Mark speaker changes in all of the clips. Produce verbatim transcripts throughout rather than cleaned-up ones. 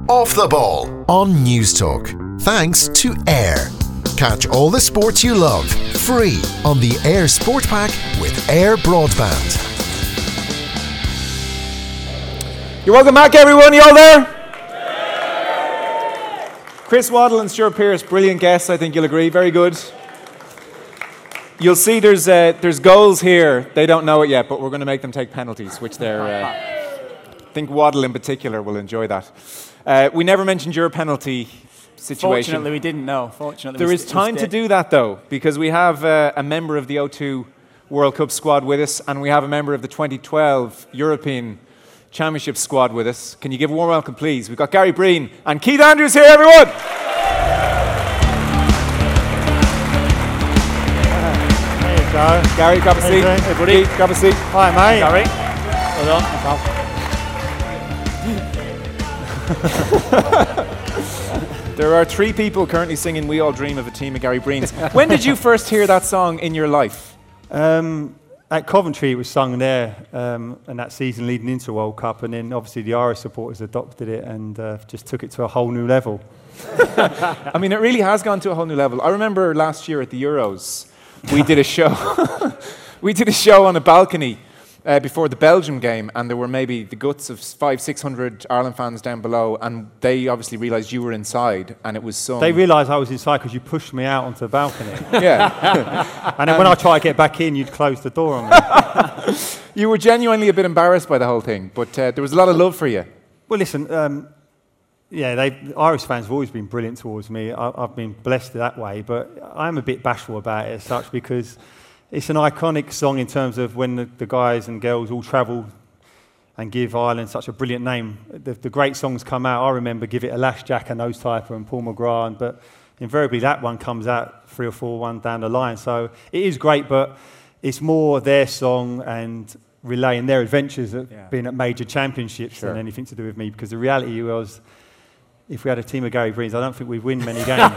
Speaker 1: Off the Ball on News Talk. Thanks to Air. Catch all the sports you love free on the Air Sport Pack with Air Broadband.
Speaker 2: You're welcome back, everyone. You all there? Chris Waddle and Stuart Pearce, brilliant guests, I think you'll agree. Very good. You'll see there's uh, there's goals here. They don't know it yet, but we're going to make them take penalties, which they're... Uh, I think Waddle in particular will enjoy that. Uh, we never mentioned your penalty situation.
Speaker 3: Fortunately, we didn't know. Fortunately,
Speaker 2: there is time to do that, though, because we have uh, a member of the O two World Cup squad with us, and we have a member of the twenty twelve European Championship squad with us. Can you give a warm welcome, please? We've got Gary Breen and Keith Andrews here, everyone!
Speaker 3: There you go.
Speaker 2: Gary, grab a seat.
Speaker 3: Hey, buddy.
Speaker 2: Keith, grab a seat.
Speaker 3: Hi, mate. Gary. Well done.
Speaker 2: There are three people currently singing We All Dream of a Team of Gary Breens. When did you first hear that song in your life?
Speaker 3: Um, at Coventry, it was sung there, um, and that season leading into the World Cup, and then obviously the Irish supporters adopted it and uh, just took it to a whole new level.
Speaker 2: I mean, it really has gone to a whole new level. I remember last year at the Euros, we did a show. we did a show on a balcony uh, before the Belgium game, and there were maybe the guts of five, six hundred Ireland fans down below, and they obviously realised you were inside, and it was sung.
Speaker 3: They realised I was inside because you pushed me out onto the balcony.
Speaker 2: Yeah.
Speaker 3: And then when I tried to get back in, you'd close the door on me.
Speaker 2: You were genuinely a bit embarrassed by the whole thing, but uh, there was a lot of love for you.
Speaker 3: Well, listen, um, yeah, they, Irish fans have always been brilliant towards me. I, I've been blessed that way, but I'm a bit bashful about it as such because it's an iconic song in terms of when the, the guys and girls all travel and give Ireland such a brilliant name. The, the great songs come out. I remember Give It a Lash, Jack and those type and Paul McGrath, but invariably that one comes out three or four one down the line. So it is great, but it's more their song and relaying their adventures of yeah. being at major championships sure. than anything to do with me, because the reality was, if we had a team of Gary Breens, I don't think we'd win many games.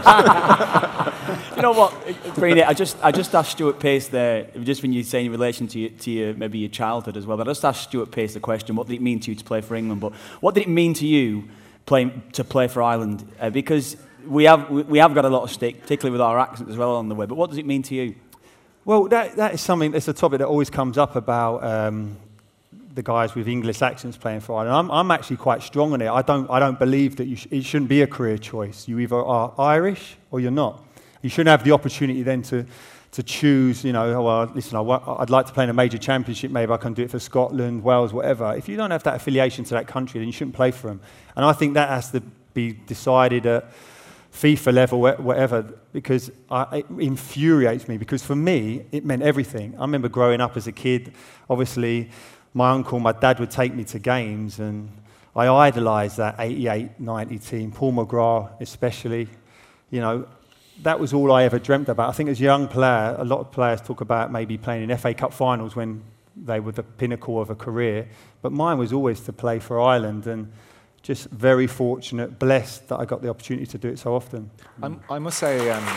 Speaker 4: You know what, Breeny, I just I just asked Stuart Pearce there, just when you say in relation to your, to your, maybe your childhood as well, I just asked Stuart Pearce the question, what did it mean to you to play for England? But what did it mean to you playing to play for Ireland? Uh, because we have we, we have got a lot of stick, particularly with our accent as well on the way. But what does it mean to you?
Speaker 3: Well, that that is something. It's a topic that always comes up about um, the guys with English accents playing for Ireland. I'm, I'm actually quite strong on it. I don't I don't believe that you sh- it shouldn't be a career choice. You either are Irish or you're not. You shouldn't have the opportunity then to to choose. You know, oh, well, listen, I w- I'd like to play in a major championship. Maybe I can do it for Scotland, Wales, whatever. If you don't have that affiliation to that country, then you shouldn't play for them. And I think that has to be decided at FIFA level, whatever, because I, it infuriates me, because for me, it meant everything. I remember growing up as a kid, obviously, my uncle, my dad would take me to games, and I idolised that eighty-eight ninety team, Paul McGrath especially. You know, that was all I ever dreamt about. I think as a young player, a lot of players talk about maybe playing in F A Cup finals when they were the pinnacle of a career, but mine was always to play for Ireland, and just very fortunate, blessed that I got the opportunity to do it so often.
Speaker 2: I'm, I must say, um,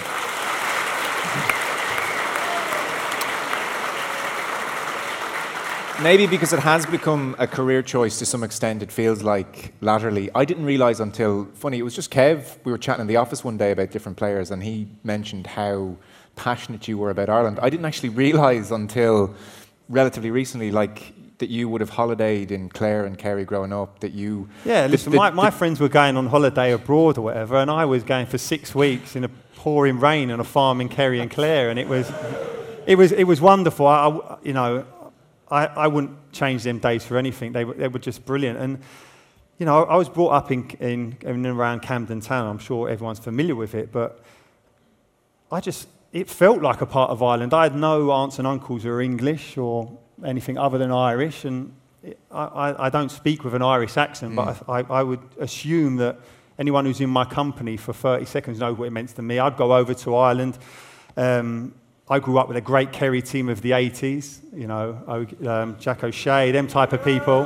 Speaker 2: maybe because it has become a career choice to some extent, it feels like latterly. I didn't realise until, funny, it was just Kev, we were chatting in the office one day about different players, and he mentioned how passionate you were about Ireland. I didn't actually realise until relatively recently, like, that you would have holidayed in Clare and Kerry growing up, that you...
Speaker 3: Yeah, listen, the, the, my, my the, friends were going on holiday abroad or whatever, and I was going for six weeks in a pouring rain on a farm in Kerry and Clare, and it was it was, it was wonderful. I, I, you know, I, I wouldn't change them days for anything. They were, they were just brilliant. And, you know, I was brought up in, in, in and around Camden Town. I'm sure everyone's familiar with it, but I just... It felt like a part of Ireland. I had no aunts and uncles who were English or anything other than Irish, and I, I, I don't speak with an Irish accent, mm. but I, I would assume that anyone who's in my company for thirty seconds knows what it meant to me. I'd go over to Ireland. Um, I grew up with a great Kerry team of the eighties, you know, um, Jack O'Shea, them type of people.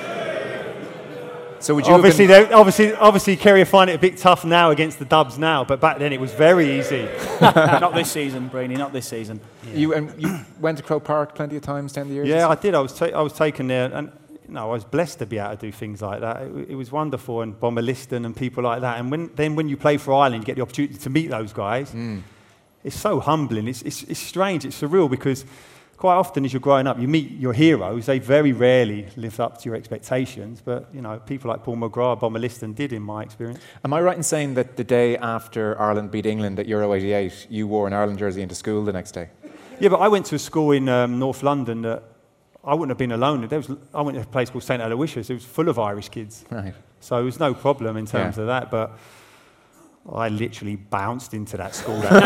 Speaker 2: So would you
Speaker 3: obviously, been... obviously, obviously, Kerry find it a bit tough now against the Dubs now, but back then it was very easy.
Speaker 4: Not this season, Brainy. Not this season.
Speaker 2: Yeah. You and you went to Croke Park plenty of times down the years.
Speaker 3: Yeah, I did. I was ta- I was taken there, and you know, I was blessed to be able to do things like that. It, it was wonderful, and Bomber Liston and people like that. And when, then when you play for Ireland, you get the opportunity to meet those guys. Mm. It's so humbling. It's, it's, it's strange. It's surreal because quite often as you're growing up, you meet your heroes. They very rarely live up to your expectations. But, you know, people like Paul McGrath, Bomber Liston did in my experience.
Speaker 2: Am I right in saying that the day after Ireland beat England at Euro eighty-eight, you wore an Ireland jersey into school the next day?
Speaker 3: Yeah, but I went to a school in um, North London that I wouldn't have been alone. There was, I went to a place called Saint Aloysius. It was full of Irish kids. Right. So it was no problem in terms yeah. of that. But I literally bounced into that school that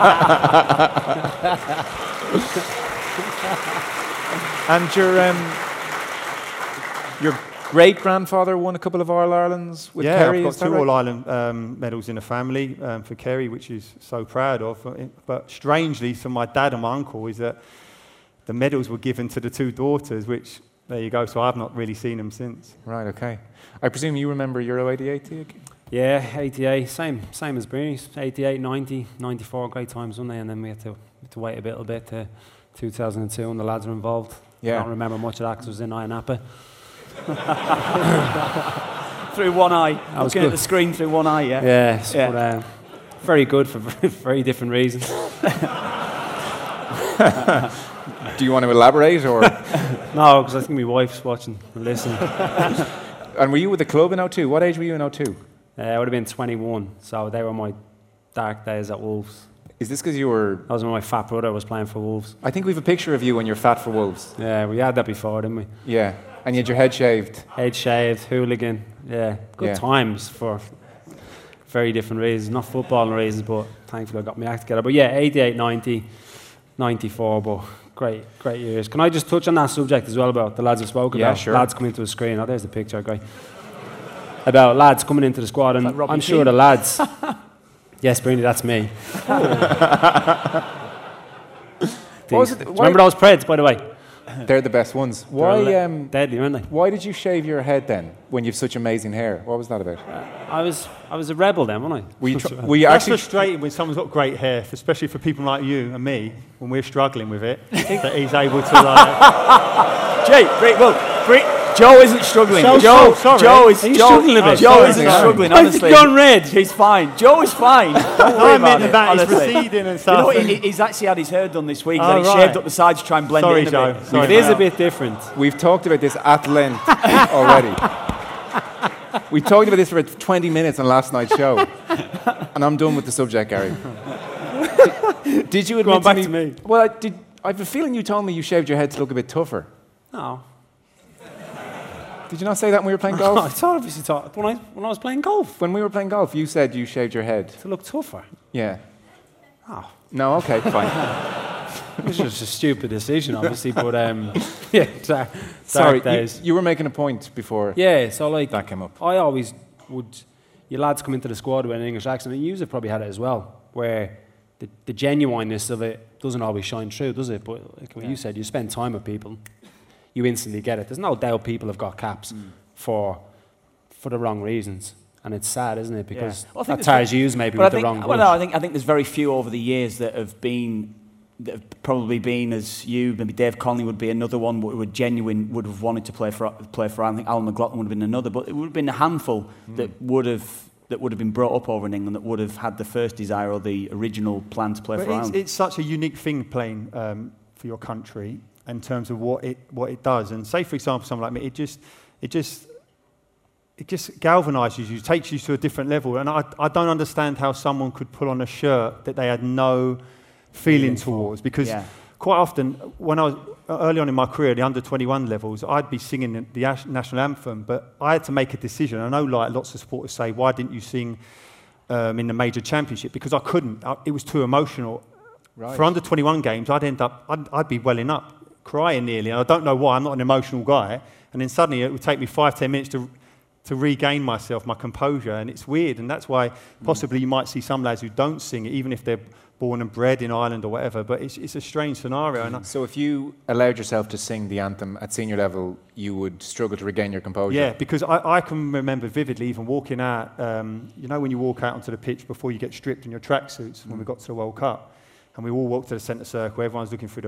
Speaker 2: day. And your, um, your great-grandfather won a couple of All-Irelands with
Speaker 3: yeah,
Speaker 2: Kerry,
Speaker 3: I've got
Speaker 2: is that
Speaker 3: two
Speaker 2: right?
Speaker 3: All-Ireland um, medals in the family um, for Kerry, which is so proud of. But strangely, for my dad and my uncle, is that the medals were given to the two daughters, which, there you go, so I've not really seen them since.
Speaker 2: Right, okay. I presume you remember Euro eighty-eight, do you?
Speaker 5: Yeah, eighty-eight, same same as Bruni's, eighty-eight, ninety, ninety-four, great times, weren't they? And then we had to, had to wait a little bit to two thousand two, and the lads were involved. Yeah. I don't remember much of that because I was in Iron Napa.
Speaker 4: Through one eye,
Speaker 5: I was
Speaker 4: looking
Speaker 5: good.
Speaker 4: at the screen through one eye, yeah?
Speaker 5: Yes,
Speaker 4: yeah.
Speaker 5: but uh, very good for very different reasons.
Speaker 2: Do you want to elaborate, or?
Speaker 5: No, because I think my wife's watching and listening.
Speaker 2: And were you with the club in oh two? What age were you in oh two?
Speaker 5: Uh, I would have been twenty-one, so they were my dark days at Wolves.
Speaker 2: Is this because you were...
Speaker 5: That was when my fat brother was playing for Wolves.
Speaker 2: I think we have a picture of you when you're fat for Wolves.
Speaker 5: Yeah, we had that before, didn't we?
Speaker 2: Yeah, and you had your head shaved.
Speaker 5: Head shaved, hooligan, yeah. Good
Speaker 2: yeah.
Speaker 5: times for very different reasons, not footballing reasons, but thankfully I got my act together. But yeah, eighty-eight, ninety, ninety-four, but great, great years. Can I just touch on that subject as well about the lads I spoke
Speaker 2: yeah,
Speaker 5: about?
Speaker 2: Sure.
Speaker 5: Lads coming into the screen. Oh, there's the picture, great. About lads coming into the squad, and I'm sure King? the lads... Yes, Bruni, that's me.
Speaker 2: What was it?
Speaker 5: Do you remember those Preds, by the way?
Speaker 2: They're the best ones. Why? Um,
Speaker 5: deadly, aren't they?
Speaker 2: Why did you shave your head then, when you've such amazing hair? What was that about?
Speaker 5: Uh, I was, I was a rebel then, wasn't I?
Speaker 2: Were you, tr- were you
Speaker 3: That's
Speaker 2: actually
Speaker 3: frustrating when someone's got great hair, especially for people like you and me, when we're struggling with it, that he's able to like...
Speaker 4: Jay, great, well, great. Joe isn't struggling.
Speaker 3: So,
Speaker 4: Joe,
Speaker 3: so
Speaker 4: Joe is
Speaker 5: Are you
Speaker 4: Joe,
Speaker 5: struggling a bit?
Speaker 4: Joe
Speaker 5: Sorry,
Speaker 4: isn't
Speaker 5: sorry.
Speaker 4: struggling.
Speaker 5: I've
Speaker 4: Honestly,
Speaker 5: gone red.
Speaker 4: He's fine. Joe is fine. Don't
Speaker 3: No,
Speaker 4: worry
Speaker 3: I
Speaker 4: about
Speaker 3: meant
Speaker 4: it.
Speaker 3: that he's
Speaker 4: honestly.
Speaker 3: receding and
Speaker 4: You
Speaker 3: stuff.
Speaker 4: know,
Speaker 3: and-
Speaker 4: he, he's actually had his hair done this week.
Speaker 3: Oh,
Speaker 4: and he
Speaker 3: right.
Speaker 4: shaved up the sides to try and blend
Speaker 3: Sorry,
Speaker 4: it in
Speaker 3: Joe.
Speaker 4: a bit.
Speaker 3: Sorry
Speaker 5: It is
Speaker 3: about
Speaker 5: a bit different.
Speaker 2: We've talked about this at length already. We talked about this for twenty minutes on last night's show, and I'm done with the subject, Gary. Did, did you admit
Speaker 5: on back
Speaker 2: to,
Speaker 5: to
Speaker 2: me,
Speaker 5: me.
Speaker 2: Well, I, did, I have a feeling you told me you shaved your head to look a bit tougher.
Speaker 5: No.
Speaker 2: Did you not say that when we were playing
Speaker 5: I
Speaker 2: golf?
Speaker 5: thought obviously thought when I when I was playing golf
Speaker 2: When we were playing golf, you said you shaved your head.
Speaker 5: to look tougher.
Speaker 2: Yeah.
Speaker 5: Oh,
Speaker 2: No, okay, fine.
Speaker 5: it was just a stupid decision, obviously, but um, yeah, dark,
Speaker 2: Sorry,
Speaker 5: dark
Speaker 2: you,
Speaker 5: days.
Speaker 2: you were making a point before
Speaker 5: Yeah, so like
Speaker 2: that came up.
Speaker 5: I always would. Your lads come into the squad with an English accent, and you have probably had it as well, where the, the genuineness of it doesn't always shine through, does it? But like what
Speaker 2: Yeah.
Speaker 5: you said, you spend time with people, you instantly get it. There's no doubt people have got caps mm. for for the wrong reasons, and it's sad, isn't it? Because
Speaker 4: Yeah. Well, I think
Speaker 5: that
Speaker 4: there's
Speaker 5: tires you maybe
Speaker 4: But
Speaker 5: with
Speaker 4: I think,
Speaker 5: the wrong.
Speaker 4: well,
Speaker 5: bunch.
Speaker 4: no, I think I think there's very few over the years that have been that have probably been as you. Maybe Dave Conley would be another one who would genuine would have wanted to play for play for. I think Alan McLaughlin would have been another, but it would have been a handful mm. that would have that would have been brought up over in England that would have had the first desire or the original plan to play
Speaker 3: But
Speaker 4: for
Speaker 3: it's,
Speaker 4: Ireland.
Speaker 3: it's such a unique thing playing um, for your country in terms of what it what it does. And say, for example, someone like me, it just it just it just galvanises you, takes you to a different level. And I I don't understand how someone could put on a shirt that they had no feeling towards, because
Speaker 4: Yeah.
Speaker 3: quite often when I was early on in my career, the under twenty-one levels, I'd be singing the ash- national anthem, but I had to make a decision. I know, like lots of supporters say, why didn't you sing um, in the major championship? Because I couldn't. I, it was too emotional.
Speaker 2: Right.
Speaker 3: For under twenty-one games, I'd end up, I'd, I'd be welling up, crying nearly, and I don't know why. I'm not an emotional guy. And then suddenly it would take me five, ten minutes to to regain myself, my composure, and it's weird. And that's why possibly you might see some lads who don't sing it, even if they're born and bred in Ireland or whatever. But it's it's a strange scenario. And I,
Speaker 2: So if you allowed yourself to sing the anthem at senior level, you would struggle to regain your composure?
Speaker 3: yeah, because I, I can remember vividly even walking out. Um, you know, when you walk out onto the pitch before you get stripped in your tracksuits, mm. when we got to the World Cup, and we all walked to the centre circle, everyone's looking through the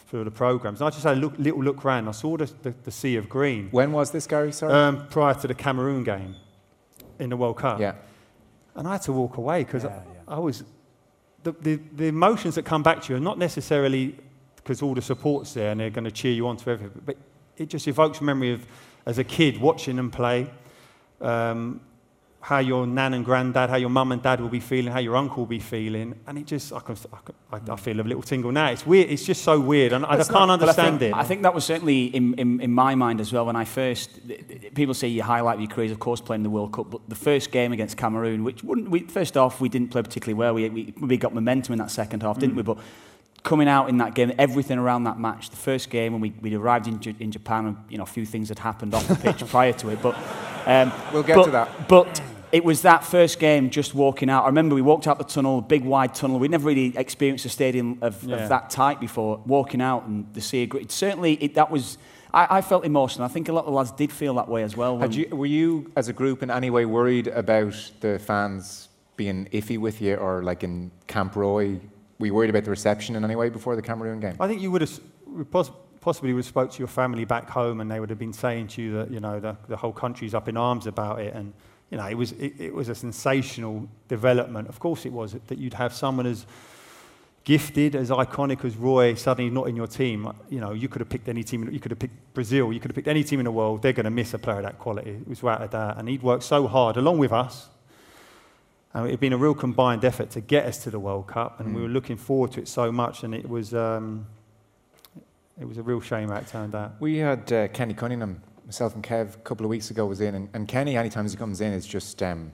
Speaker 3: for the programmes. And I just had a look, little look round. I saw the, the, the sea of green.
Speaker 2: When was this, Gary? Sorry.
Speaker 3: Um, prior to the Cameroon game in the World Cup.
Speaker 2: Yeah.
Speaker 3: And I had to walk away because
Speaker 4: Yeah,
Speaker 3: I,
Speaker 4: yeah.
Speaker 3: I was... The, the, the emotions that come back to you are not necessarily because all the support's there and they're going to cheer you on to everything, but it just evokes memory of, as a kid, watching them play, um, how your nan and granddad, how your mum and dad will be feeling, how your uncle will be feeling, and it just, I, can, I, can, I, I feel a little tingle now. It's weird. It's just so weird, and I, I can't
Speaker 4: not,
Speaker 3: understand
Speaker 4: I think,
Speaker 3: it.
Speaker 4: I think that was certainly in, in, in my mind as well when I first, people say you highlight your careers, of course, playing the World Cup, but the first game against Cameroon, which wouldn't, we, first off, we didn't play particularly well. We, we, we got momentum in that second half, didn't mm. we? But coming out in that game, everything around that match, the first game when we we arrived in, J- in Japan, and you know, a few things had happened off the pitch prior to it, but um,
Speaker 2: we'll get
Speaker 4: but,
Speaker 2: to that.
Speaker 4: But it was that first game, just walking out. I remember we walked out the tunnel, big wide tunnel. We'd never really experienced a stadium of,
Speaker 3: yeah.
Speaker 4: of that type before. Walking out and the sea of green. Certainly, it, that was. I, I felt emotional. I think a lot of the lads did feel that way as well.
Speaker 2: Had you, were you, as a group, in any way worried about the fans being iffy with you, or like in Camp Roy? Were you worried about the reception in any way before the Cameroon game?
Speaker 3: I think you would have poss- possibly would have spoke to your family back home, and they would have been saying to you that you know the, the whole country's up in arms about it, and you know it was it, it was a sensational development. Of course, it was that you'd have someone as gifted, as iconic as Roy suddenly not in your team. You know, you could have picked any team. You could have picked Brazil. You could have picked any team in the world. They're going to miss a player of that quality. It was without a doubt, and he'd worked so hard along with us. And it had been a real combined effort to get us to the World Cup, and mm. we were looking forward to it so much, and it was um, it was a real shame how it turned out.
Speaker 2: We had uh, Kenny Cunningham, myself and Kev, a couple of weeks ago was in, and, and Kenny, anytime he comes in, is just um,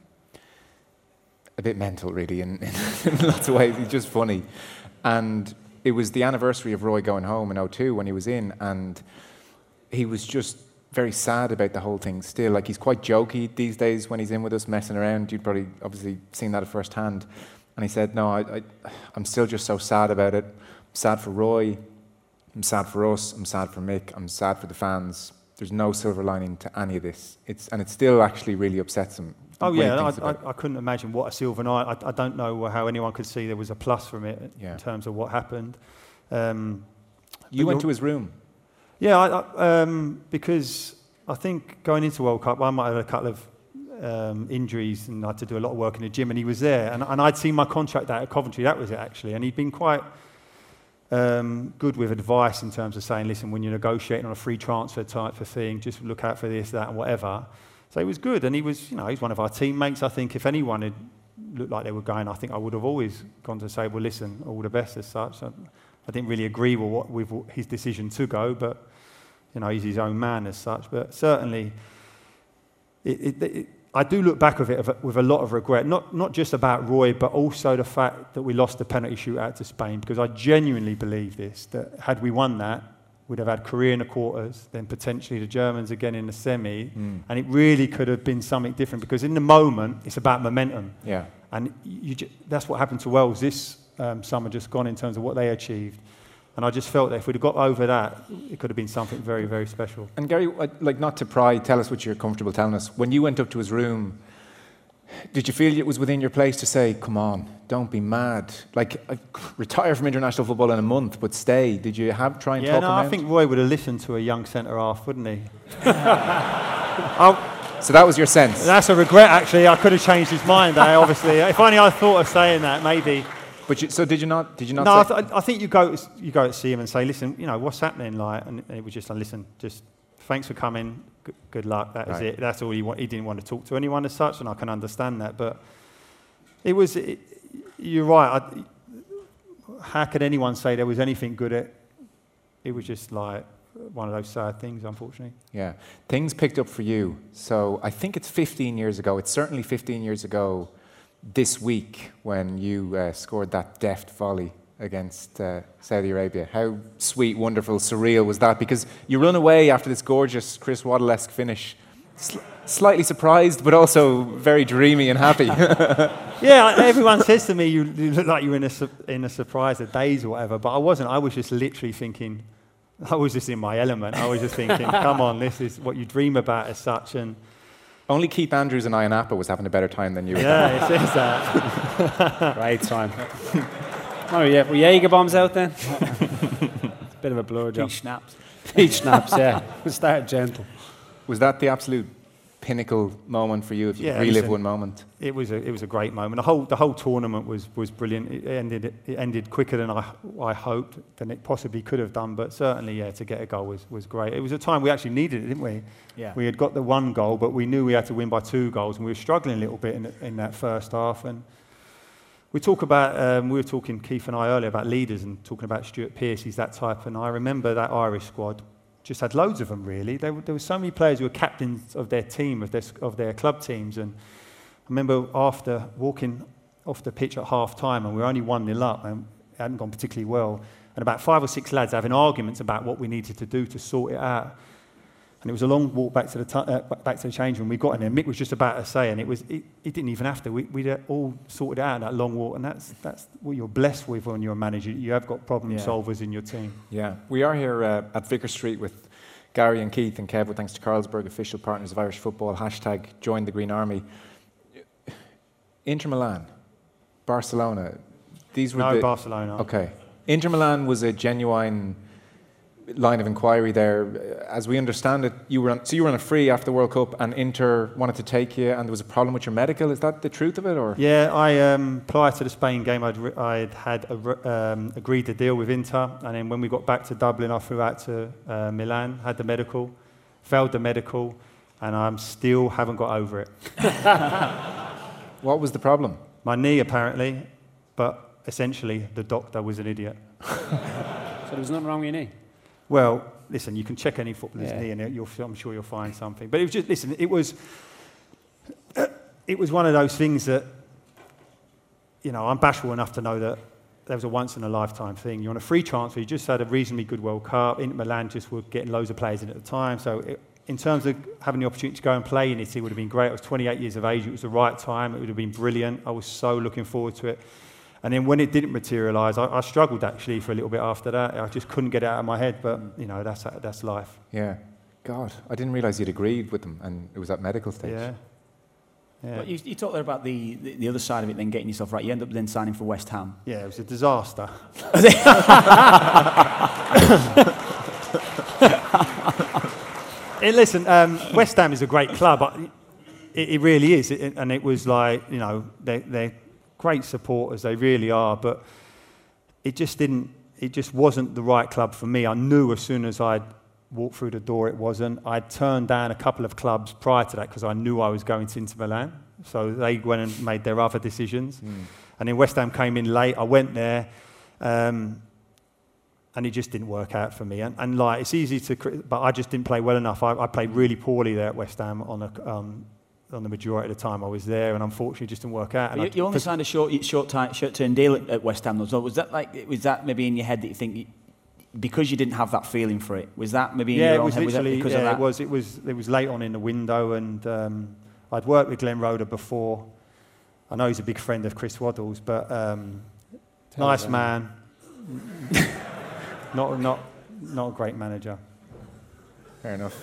Speaker 2: a bit mental, really, in, in lots of ways. He's just funny. And it was the anniversary of Roy going home in oh two when he was in, and he was just very sad about the whole thing still. Like, he's quite jokey these days when he's in with us, messing around. You'd probably obviously seen that at first hand. And he said, no, I, I, I'm still just so sad about it. I'm sad for Roy. I'm sad for us. I'm sad for Mick. I'm sad for the fans. There's no silver lining to any of this. It's And it still actually really upsets him.
Speaker 3: Oh, yeah, I, I, I couldn't imagine what a silver line. I, I don't know how anyone could see there was a plus from it
Speaker 2: yeah.
Speaker 3: in terms of what happened. Um,
Speaker 2: you went to his room.
Speaker 3: Yeah, I, I, um, because I think going into World Cup, I might have had a couple of um, injuries and I had to do a lot of work in the gym, and he was there. And, and I'd seen my contract out at Coventry, that was it actually. And he'd been quite um, good with advice in terms of saying, listen, when you're negotiating on a free transfer type of thing, just look out for this, that, and whatever. So he was good, and he was, you know, he's one of our teammates. I think if anyone had looked like they were going, I think I would have always gone to say, well, listen, all the best as such. I, I didn't really agree with, what, with his decision to go, but you know, he's his own man as such. But certainly, it, it, it, I do look back with it with a lot of regret. Not not just about Roy, but also the fact that we lost the penalty shootout to Spain. Because I genuinely believe this: that had we won that, we'd have had Korea in the quarters, then potentially the Germans again in the semi, mm. and it really could have been something different. Because in the moment, it's about momentum.
Speaker 2: Yeah.
Speaker 3: And you ju- that's what happened to Wales this um, summer, just gone in terms of what they achieved. And I just felt that if we'd have got over that, it could have been something very, very special.
Speaker 2: And Gary, like, not to pry, tell us what you're comfortable telling us. When you went up to his room, did you feel it was within your place to say, come on, don't be mad? Like, uh, retire from international football in a month, but stay. Did you have try and
Speaker 3: yeah,
Speaker 2: talk
Speaker 3: no,
Speaker 2: him
Speaker 3: I
Speaker 2: out?
Speaker 3: think Roy would have listened to a young centre-half, wouldn't he? I,
Speaker 2: so that was your sense?
Speaker 3: That's a regret, actually. I could have changed his mind, eh, obviously. If only I thought of saying that, maybe.
Speaker 2: But you, so did you not? Did you not?
Speaker 3: No,
Speaker 2: say
Speaker 3: I, th- I think you go to, you go to see him and say, listen, you know, what's happening, like, and it was just like, listen, just thanks for coming, G- good luck. That was
Speaker 2: right.
Speaker 3: it. That's all he want. He didn't want to talk to anyone as such, and I can understand that. But it was, it, you're right. I, how could anyone say there was anything good at? It was just like one of those sad things, unfortunately.
Speaker 2: Yeah, things picked up for you. So I think it's fifteen years ago. It's certainly fifteen years ago. This week, when you uh, scored that deft volley against uh, Saudi Arabia. How sweet, wonderful, surreal was that? Because you run away after this gorgeous Chris Waddle-esque finish, sl- slightly surprised, but also very dreamy and happy.
Speaker 3: Yeah, everyone says to me, you, you look like you're in a, su- in a surprise of days or whatever, but I wasn't. I was just literally thinking, I was just in my element. I was just thinking, come on, this is what you dream about as such. And
Speaker 2: only Keith Andrews and Ian Appa was having a better time than you.
Speaker 3: Yeah, it says that.
Speaker 5: Right time. Oh yeah, were Jaeger bombs out then? bit of a blur job.
Speaker 4: Each snaps.
Speaker 5: Each snaps, yeah. We started gentle.
Speaker 2: Was that the absolute pinnacle moment for you, if you
Speaker 3: Yeah,
Speaker 2: could relive
Speaker 3: listen,
Speaker 2: one moment?
Speaker 3: It was a it was a great moment. The whole the whole tournament was was brilliant. It ended it ended quicker than I I hoped than it possibly could have done. But certainly, yeah, to get a goal was was great. It was a time we actually needed it, didn't we?
Speaker 4: Yeah.
Speaker 3: We had got the one goal, but we knew we had to win by two goals, and we were struggling a little bit in in that first half. And we talk about um, we were talking Keith and I earlier about leaders and talking about Stuart Pearce. He's that type, and I remember that Irish squad. Just had loads of them, really. There were, there were so many players who were captains of their team, of their, of their club teams. And I remember after walking off the pitch at half time, and we were only one nil up, and it hadn't gone particularly well, and about five or six lads having arguments about what we needed to do to sort it out. And it was a long walk back to the, t- uh, back to the change room. We got in there. Mick was just about to say, and it was it, it didn't even have to. We we all sorted it out in that long walk, and that's that's what you're blessed with when you're a manager. You have got problem
Speaker 2: Yeah.
Speaker 3: solvers in your team.
Speaker 2: Yeah, we are here uh, at Vicar Street with Gary and Keith and Kev, with thanks to Carlsberg, official partners of Irish football. Hashtag join the Green Army. Inter Milan, Barcelona. These were
Speaker 3: No,
Speaker 2: the,
Speaker 3: Barcelona.
Speaker 2: Okay. Inter Milan was a genuine line of inquiry there. As we understand it, you were on, so you were on a free after the World Cup, and Inter wanted to take you, and there was a problem with your medical. Is that the truth of it, or?
Speaker 3: Yeah, I um, prior to the Spain game, I'd, re- I'd had a re- um, agreed a deal with Inter, and then when we got back to Dublin, I flew out to uh, Milan, had the medical, failed the medical, and I still haven't got over it.
Speaker 2: What was the problem?
Speaker 3: My knee, apparently, but essentially the doctor was an idiot.
Speaker 5: So there was nothing wrong with your knee?
Speaker 3: Well, listen, you can check any footballer's
Speaker 5: Yeah.
Speaker 3: knee, and you'll, I'm sure you'll find something. But it was just, listen, it was, uh, it was one of those things that, you know, I'm bashful enough to know that there was a once-in-a-lifetime thing. You're on a free transfer. You just had a reasonably good World Cup. Inter Milan just were getting loads of players in at the time. So it, in terms of having the opportunity to go and play in it, it would have been great. I was twenty-eight years of age. It was the right time. It would have been brilliant. I was so looking forward to it. And then when it didn't materialise, I, I struggled actually for a little bit after that. I just couldn't get it out of my head, but, you know, that's that's life.
Speaker 2: Yeah. God, I didn't realise you'd agreed with them, and it was at medical stage.
Speaker 3: Yeah. Yeah.
Speaker 4: But you, you talked there about the, the, the other side of it, then getting yourself right. You end up then signing for West Ham.
Speaker 3: Yeah, it was a disaster. Hey, listen, um, West Ham is a great club. I- It, it really is, it, and it was like, you know, they're, they're great supporters, they really are, but it just didn't, it just wasn't the right club for me. I knew as soon as I'd walked through the door it wasn't. I'd turned down a couple of clubs prior to that because I knew I was going to Inter Milan, so they went and made their other decisions. Mm. And then West Ham came in late, I went there, um, and it just didn't work out for me. And, and like, it's easy to, but I just didn't play well enough. I, I played really poorly there at West Ham on a, um, on the majority of the time I was there, and unfortunately it just didn't work out. And
Speaker 4: You, you only signed a short, short time, short-term deal at, at West Ham, though. So was that like, was that maybe in your head that you think, you, because you didn't have that feeling for it, was that maybe in
Speaker 3: yeah,
Speaker 4: your
Speaker 3: it
Speaker 4: own
Speaker 3: was
Speaker 4: head? Was that
Speaker 3: literally,
Speaker 4: because
Speaker 3: yeah,
Speaker 4: of that?
Speaker 3: it was, it was, it was late on in the window, and um, I'd worked with Glenn Roeder before. I know he's a big friend of Chris Waddles, but um, nice man. not, not, not a great manager.
Speaker 2: Fair enough.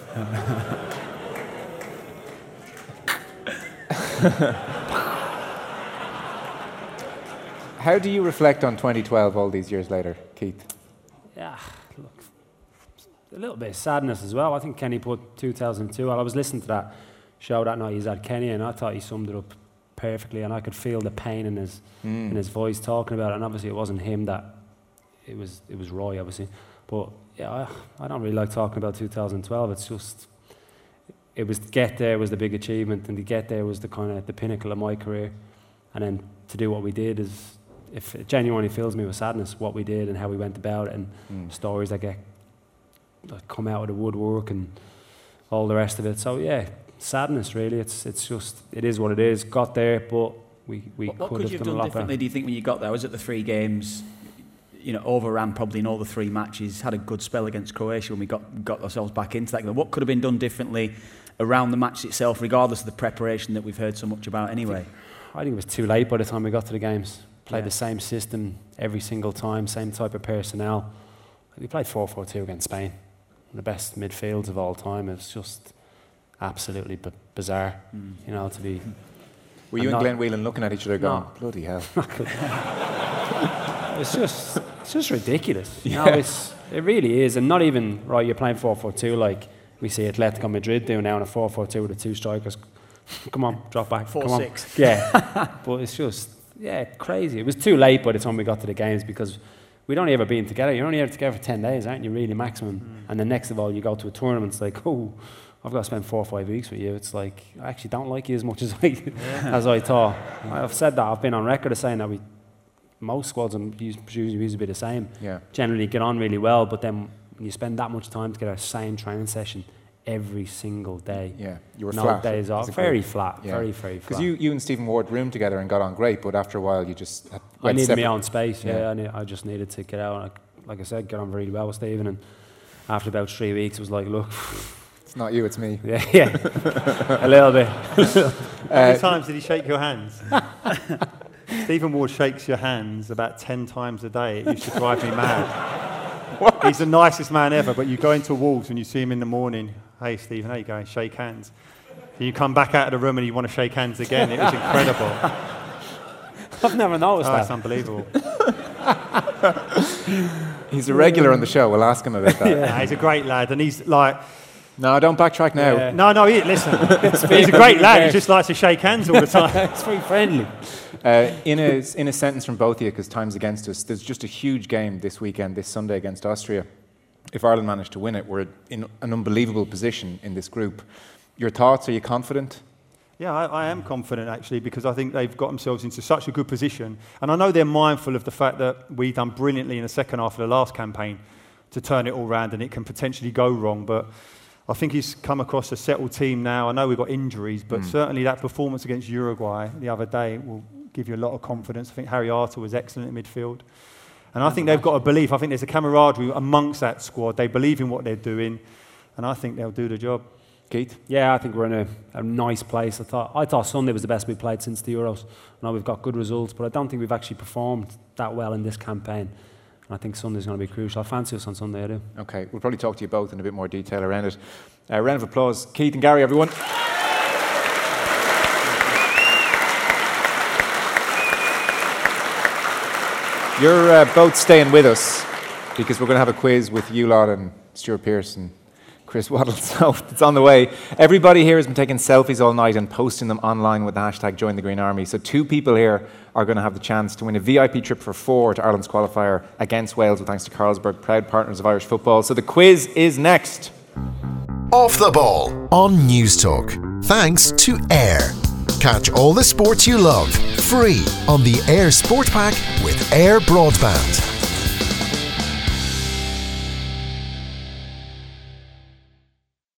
Speaker 2: How do you reflect on twenty twelve all these years later, Keith?
Speaker 5: Yeah, look, a little bit of sadness as well. I think Kenny put two thousand two. Well, I was listening to that show that night. He's at Kenny, and I thought he summed it up perfectly. And I could feel the pain in his mm. in his voice talking about it. And obviously, it wasn't him that it was. It was Roy, obviously. But yeah, I, I don't really like talking about two thousand twelve. It's just it was to get there was the big achievement, and to get there was the kind of the pinnacle of my career. And then to do what we did is. If it genuinely fills me with sadness, what we did and how we went about it, and mm. stories that get that come out of the woodwork and all the rest of it. So yeah, sadness really. It's it's just it is what it is. Got there, but we we
Speaker 4: what, what
Speaker 5: could
Speaker 4: could
Speaker 5: have
Speaker 4: you have
Speaker 5: done
Speaker 4: done
Speaker 5: a lot
Speaker 4: differently?
Speaker 5: better.
Speaker 4: Do you think when you got there? Was it the three games? You know, overran probably in all the three matches. Had a good spell against Croatia when we got got ourselves back into that. What could have been done differently around the match itself, regardless of the preparation that we've heard so much about anyway?
Speaker 5: I think, I think it was too late by the time we got to the games. Played
Speaker 4: yeah.
Speaker 5: the same system every single time, same type of personnel. We played four four two against Spain. One of the best midfields of all time. It was just absolutely b- bizarre, mm. you know, to be...
Speaker 2: Were you and, and Glenn Whelan looking at each other going, no. bloody hell.
Speaker 5: it's just it's just ridiculous. You
Speaker 2: Yeah.
Speaker 5: know, it's it really is, and not even right. You're playing four four two like we see Atletico Madrid do now in a four four two with the two strikers. Come on, drop back.
Speaker 4: Four
Speaker 5: Come on.
Speaker 4: six.
Speaker 5: Yeah, but it's just yeah crazy. It was too late by the time we got to the games because we'd only ever been together. You're only ever together for ten days, aren't you? Really, maximum. Mm. And then next of all, you go to a tournament. It's like, oh, I've got to spend four or five weeks with you. It's like I actually don't like you as much as I yeah. as I thought. I've said that. I've been on record as saying that we. Most squads and usually used to be the same.
Speaker 2: Yeah.
Speaker 5: Generally get on really well, but then when you spend that much time to get a same training session every single day.
Speaker 2: Yeah, you were
Speaker 5: no
Speaker 2: flat.
Speaker 5: days off. Very flat. Yeah. Very, very flat.
Speaker 2: Because you, you and Stephen Ward roomed together and got on great, but after a while you just had
Speaker 5: I needed
Speaker 2: separate.
Speaker 5: my own space. Yeah,
Speaker 2: Yeah.
Speaker 5: I, need, I just needed to get out. And I, like I said, get on really well with Stephen. And after about three weeks, it was like, look.
Speaker 2: It's not you, it's me.
Speaker 5: Yeah, yeah. a little bit.
Speaker 3: How many times did he shake your hands? Stephen Ward shakes your hands about ten times a day. It used to drive me mad. What? He's the nicest man ever, but you go into Wolves and you see him in the morning. Hey, Stephen, how you going? Shake hands. Then you come back out of the room and you want to shake hands again. It was incredible.
Speaker 5: I've never noticed
Speaker 3: oh,
Speaker 5: that.
Speaker 3: That's unbelievable.
Speaker 2: He's a regular on the show. We'll ask him about that.
Speaker 3: yeah. He's a great lad, and he's like...
Speaker 2: No, don't backtrack now.
Speaker 3: Yeah. No, no, he, listen. He's a great lad. He just likes to shake hands all the time.
Speaker 5: It's very friendly.
Speaker 2: Uh, in, a, in a sentence from both of you, because time's against us, there's just a huge game this weekend, this Sunday against Austria. If Ireland managed to win it, we're in an unbelievable position in this group. Your thoughts, are you confident?
Speaker 3: Yeah, I, I am confident, actually, because I think they've got themselves into such a good position. And I know they're mindful of the fact that we've done brilliantly in the second half of the last campaign to turn it all round, and it can potentially go wrong. But I think he's come across a settled team now. I know we've got injuries, but mm. certainly that performance against Uruguay the other day will give you a lot of confidence. I think Harry Arter was excellent in midfield. And I think they've got a belief. I think there's a camaraderie amongst that squad. They believe in what they're doing, and I think they'll do the job.
Speaker 2: Keith?
Speaker 5: Yeah, I think we're in a, a nice place. I thought I thought Sunday was the best we've played since the Euros. I know we've got good results, but I don't think we've actually performed that well in this campaign. And I think Sunday's going to be crucial. I fancy us on Sunday, I do.
Speaker 2: Okay, we'll probably talk to you both in a bit more detail around it. Uh, round of applause. Keith and Gary, everyone. You're uh, both staying with us because we're going to have a quiz with you lot and Stuart Pearce and Chris Waddle, so it's on the way. Everybody here has been taking selfies all night and posting them online with the hashtag Join the Green Army. So two people here are going to have the chance to win a V I P trip for four to Ireland's qualifier against Wales, with thanks to Carlsberg, proud partners of Irish football. So the quiz is next.
Speaker 1: Off the Ball on News Talk. Thanks to Air. Catch all the sports you love free on the Air Sport Pack with Air Broadband.